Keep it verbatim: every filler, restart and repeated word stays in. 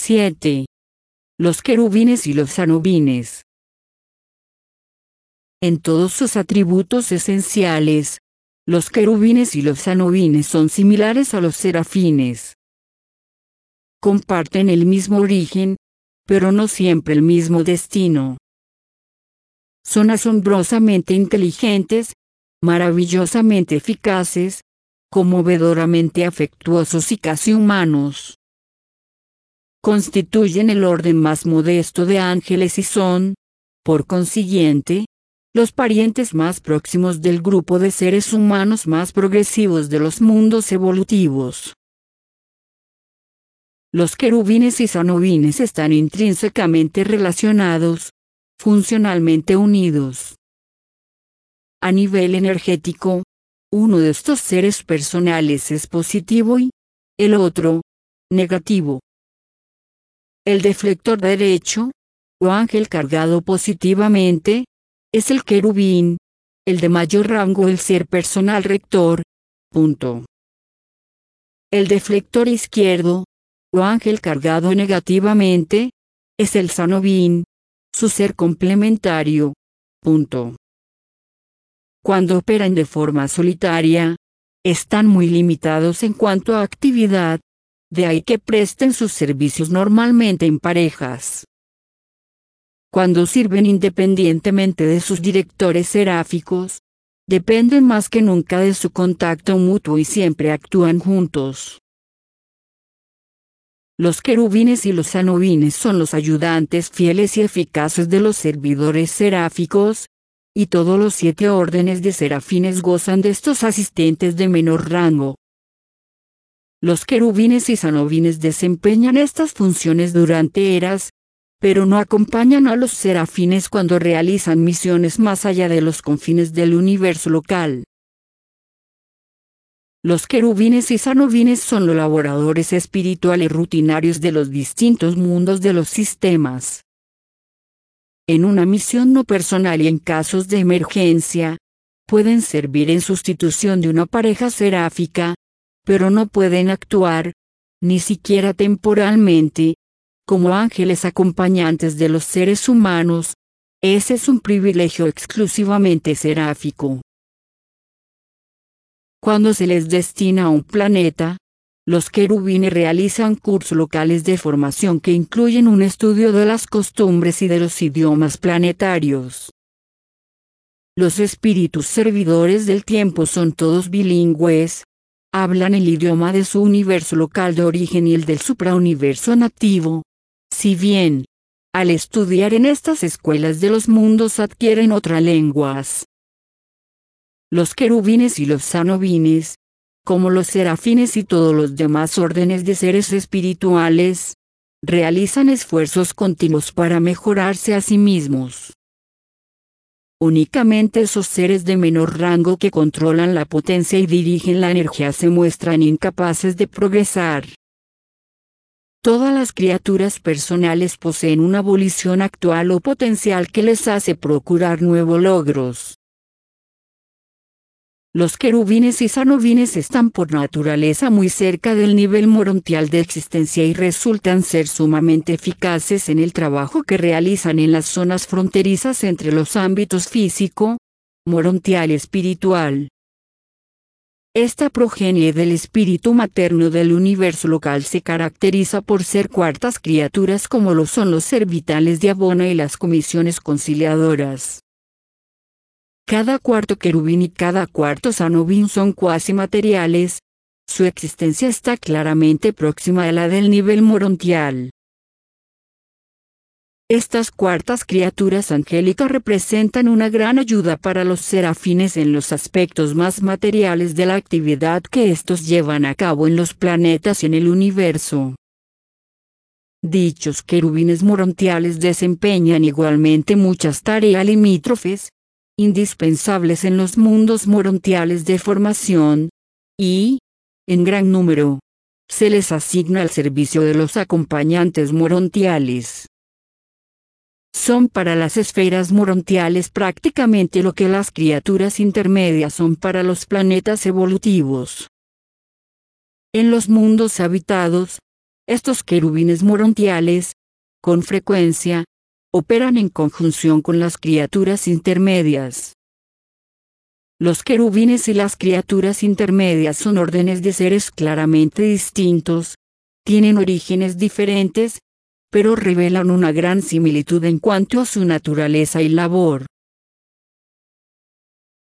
siete. Los querubines y los anubines. En todos sus atributos esenciales, los querubines y los anubines son similares a los serafines. Comparten el mismo origen, pero no siempre el mismo destino. Son asombrosamente inteligentes, maravillosamente eficaces, conmovedoramente afectuosos y casi humanos. Constituyen el orden más modesto de ángeles y son, por consiguiente, los parientes más próximos del grupo de seres humanos más progresivos de los mundos evolutivos. Los querubines y anubines están intrínsecamente relacionados, funcionalmente unidos. A nivel energético, uno de estos seres personales es positivo y el otro, negativo. El deflector derecho, o ángel cargado positivamente, es el querubín, el de mayor rango el ser personal rector. Punto. El deflector izquierdo, o ángel cargado negativamente, es el anubín, su ser complementario. Punto. Cuando operan de forma solitaria, están muy limitados en cuanto a actividad, de ahí que presten sus servicios normalmente en parejas. Cuando sirven independientemente de sus directores seráficos, dependen más que nunca de su contacto mutuo y siempre actúan juntos. Los querubines y los anubines son los ayudantes fieles y eficaces de los servidores seráficos, y todos los siete órdenes de serafines gozan de estos asistentes de menor rango. Los querubines y anubines desempeñan estas funciones durante eras, pero no acompañan a los serafines cuando realizan misiones más allá de los confines del universo local. Los querubines y anubines son los laboradores espirituales rutinarios de los distintos mundos de los sistemas. En una misión no personal y en casos de emergencia, pueden servir en sustitución de una pareja seráfica, pero no pueden actuar, ni siquiera temporalmente, como ángeles acompañantes de los seres humanos. Ese es un privilegio exclusivamente seráfico. Cuando se les destina a un planeta, los querubines realizan cursos locales de formación que incluyen un estudio de las costumbres y de los idiomas planetarios. Los espíritus servidores del tiempo son todos bilingües, hablan el idioma de su universo local de origen y el del suprauniverso nativo, si bien, al estudiar en estas escuelas de los mundos adquieren otras lenguas. Los querubines y los anubines, como los serafines y todos los demás órdenes de seres espirituales, realizan esfuerzos continuos para mejorarse a sí mismos. Únicamente esos seres de menor rango que controlan la potencia y dirigen la energía se muestran incapaces de progresar. Todas las criaturas personales poseen una volición actual o potencial que les hace procurar nuevos logros. Los querubines y anubines están por naturaleza muy cerca del nivel morontial de existencia y resultan ser sumamente eficaces en el trabajo que realizan en las zonas fronterizas entre los ámbitos físico, morontial y espiritual. Esta progenie del espíritu materno del universo local se caracteriza por ser cuartas criaturas como lo son los servitales de Abona y las comisiones conciliadoras. Cada cuarto querubín y cada cuarto anubín son cuasi materiales, su existencia está claramente próxima a la del nivel morontial. Estas cuartas criaturas angélicas representan una gran ayuda para los serafines en los aspectos más materiales de la actividad que estos llevan a cabo en los planetas y en el universo. Dichos querubines morontiales desempeñan igualmente muchas tareas limítrofes, indispensables en los mundos morontiales de formación, y, en gran número, se les asigna al servicio de los acompañantes morontiales. Son para las esferas morontiales prácticamente lo que las criaturas intermedias son para los planetas evolutivos. En los mundos habitados, Estos querubines morontiales, con frecuencia, operan en conjunción con las criaturas intermedias. Los querubines y las criaturas intermedias son órdenes de seres claramente distintos, tienen orígenes diferentes, pero revelan una gran similitud en cuanto a su naturaleza y labor.